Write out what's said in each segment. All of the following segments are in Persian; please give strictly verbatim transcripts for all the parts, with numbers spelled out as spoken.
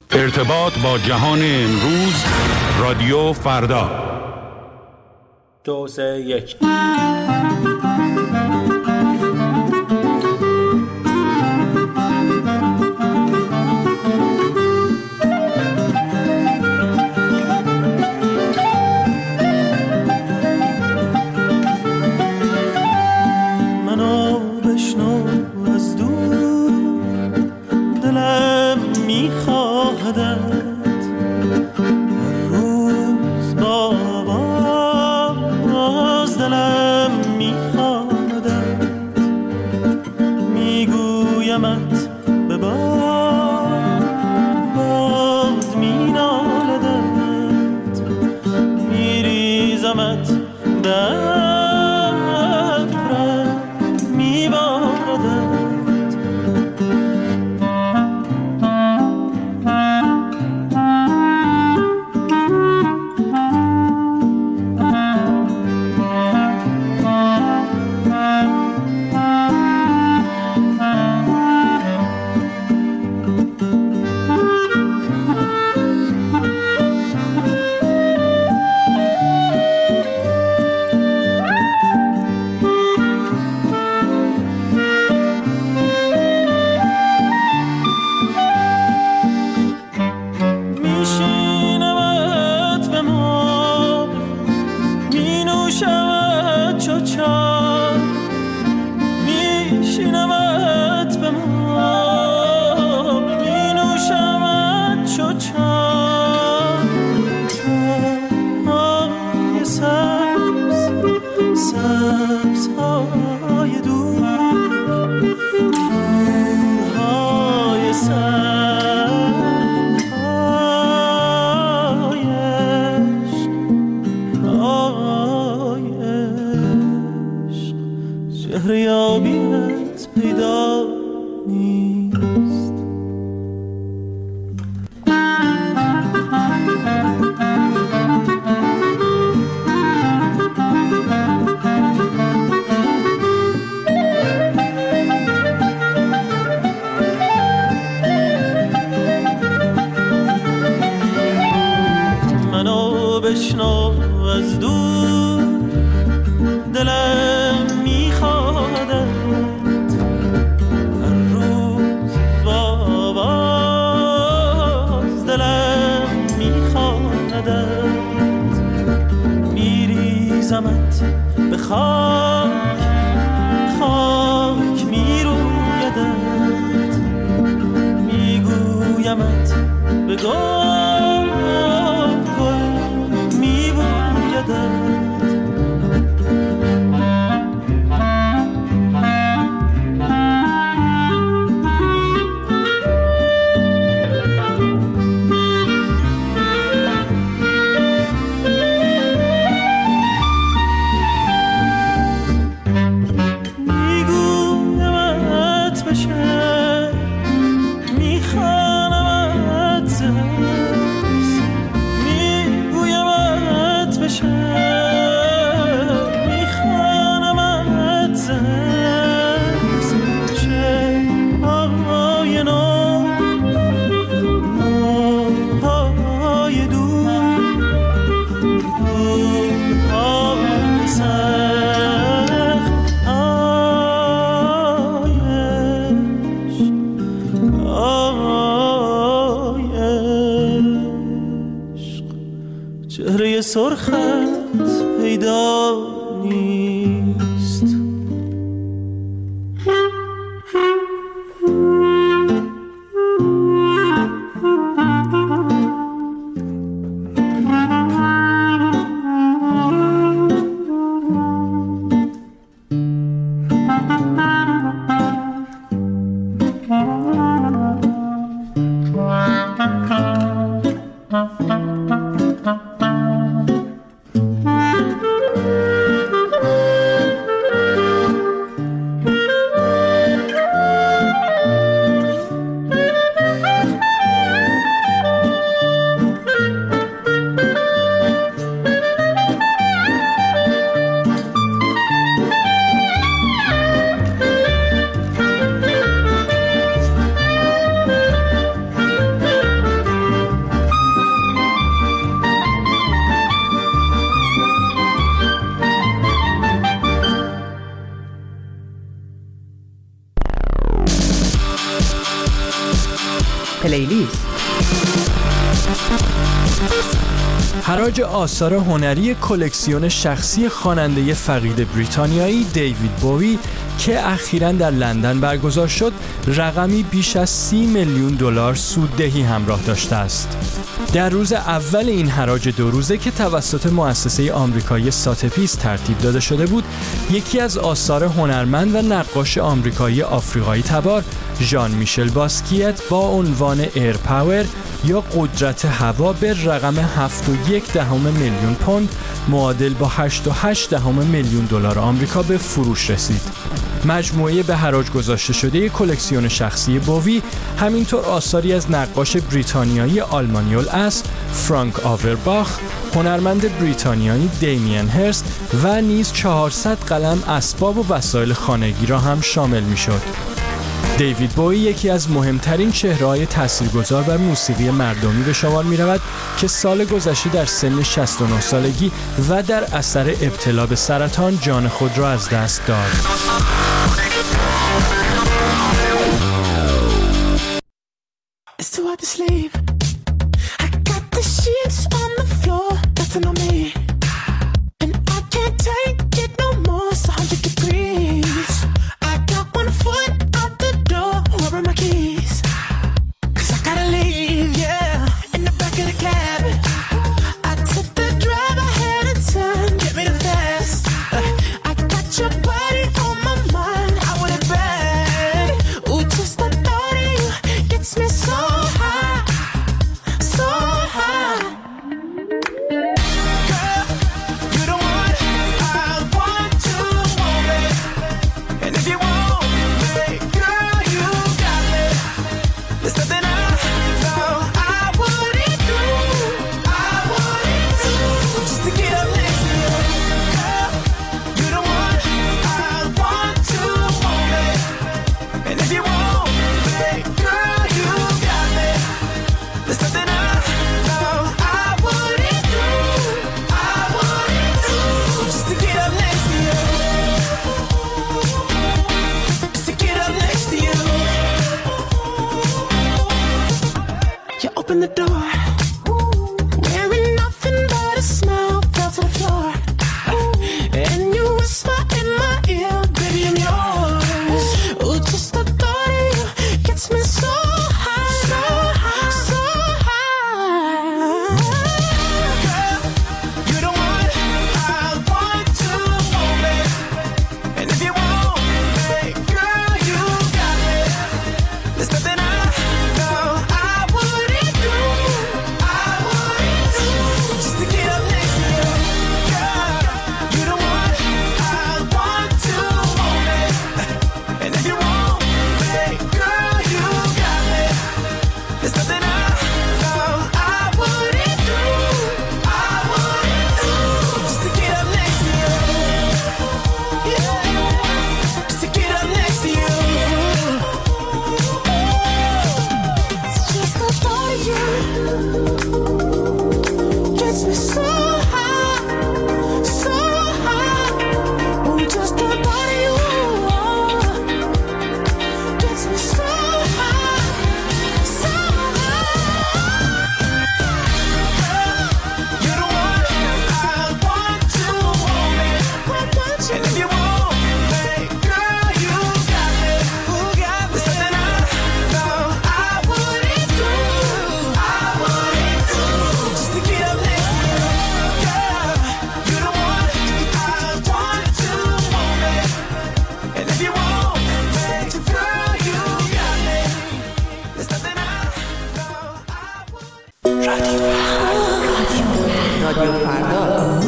ارتباط با جهان امروز، رادیو فردا. دو سه یک. منو بشنو از دور، دلم میخواهدت روز با آواز، دلم میخواهدت میگویمت به باد، باد مینالدت میریزمت به سرخت پیدا نیست. پلیلیست. حراج آثار هنری کلکسیون شخصی خواننده فقید بریتانیایی دیوید بووی که اخیراً در لندن برگزار شد، رقمی بیش از سی میلیون دلار سوددهی همراه داشته است. در روز اول این حراج دو روزه که توسط مؤسسه آمریکایی ساتپیس ترتیب داده شده بود، یکی از آثار هنرمند و نقاش آمریکایی آفریقایی تبار ژان میشل باسکیت با عنوان ایر پاور یا قدرت هوا به رقم هفت و یک دهم میلیون پوند معادل با هشت و هشت دهم میلیون دلار آمریکا به فروش رسید. مجموعه به حراج گذاشته شده کلکسیون شخصی بووی همینطور آثاری از نقاش بریتانیایی آلمانی الاصل فرانک آورباخ، هنرمند بریتانیایی دیمین هرست و نیز چهارصد قلم اسباب و وسایل خانگی را هم شامل می‌شد. دیوید بووی یکی از مهمترین چهره‌های تاثیرگذار بر موسیقی مردمی به شمار می‌رود که سال گذشته در سن شصت و نه سالگی و در اثر ابتلا به سرطان جان خود را از دست داد. Open the door, wearing nothing but a smile, fell to the floor, and you whisper in my ear, baby I'm yours. Oh, just the thought of you gets me so high, so high, so high. Girl, you're the one I want to hold me, and if you want me, girl, you got me. There's nothing I know I wouldn't do, I wouldn't do, just to get up next to you. Girl, you're the one I want to hold me, and if you want me, girl, you got me. There's nothing I know I wouldn't do, I wouldn't do, just to get up next to you. Yeah, just to get up next to you. Just the thought of you gets me so high, so high. Oh, just the thought of you gets me so high, so high. You're the one I want to hold me, and if you want me, girl, you got me. There's nothing I know I wouldn't do, I wouldn't do, just to get up next to you. Girl, you're the one I want to hold me, and if you want me, girl, you got me. There's nothing I know I wouldn't. رادیو فردا.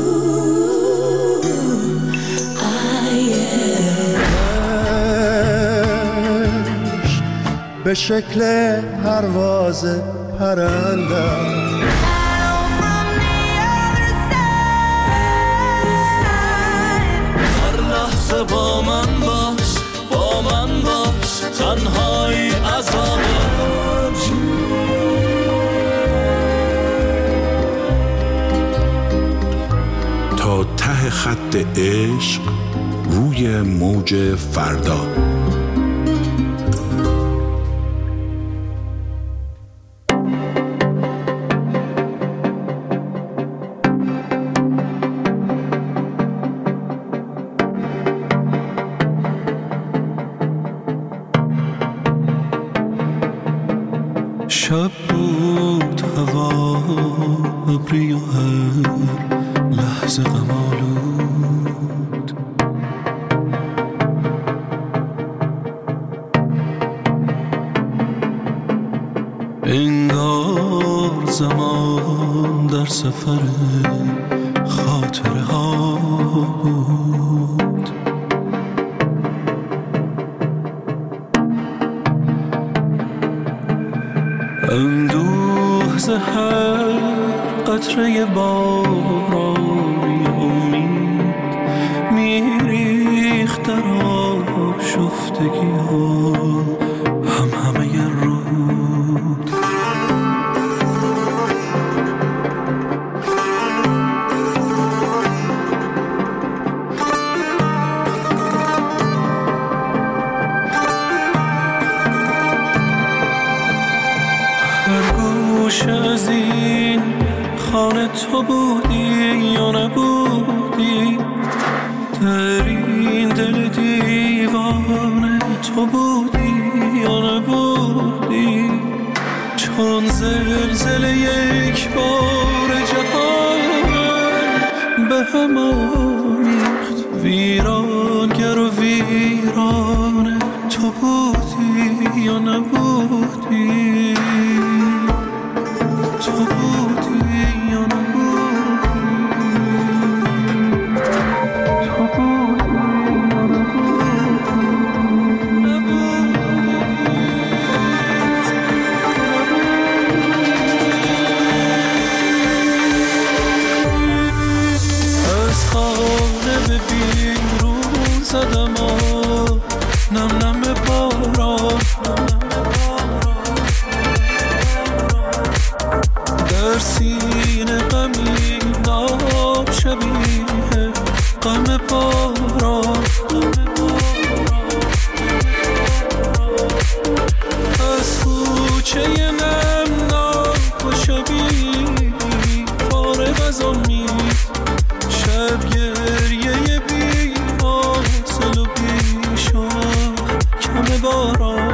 به شکل پرواز پرندم هر لحظه با من باش، با من باش، تنهایی عذابم. تا ته خط عشق روی موج فردا. شب بود هوا ابری و هر لحظه غم آلود. انگار زمان در سفر خاطره ها بود. اندوه ز هر قطره بارانی امید میریخت در آشفتگی ها هم همه رود. از این خانه تو بودی یا نبودی، در این دل دیوانه تو بودی یا نبودی، چون زلزله یک بار جهان به هم آمیخت، ویرانگر و ویرانه تو بودی یا نبودی، تو بودی یا نبودی، تو بودی یا از خانه به بیرون زدم نم نم باران، در سینه غمی ناب شبیه غم باران، از کوچه نمناک و شبیه فارغ از امید، شب گریه بی حاصل و بی شاه کم باران.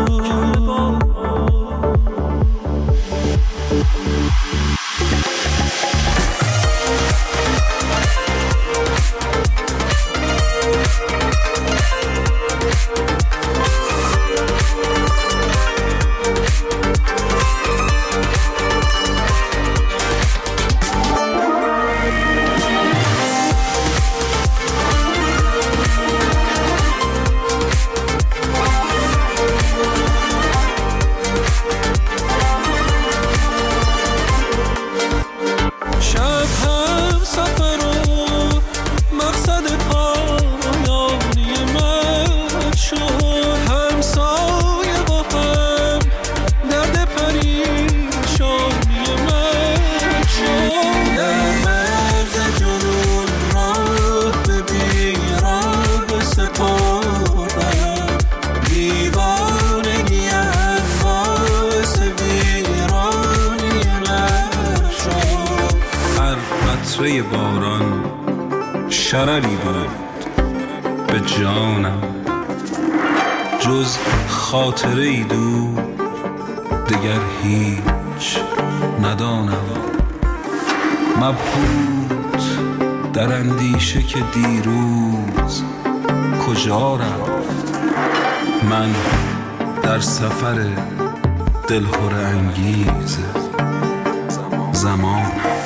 قطره باران شرری بود به جانم، جز خاطره ای دو دگر هیچ ندانم. مبهوت در اندیشه که دیروز کجا رفت، من در سفر دلهره انگیز زمان.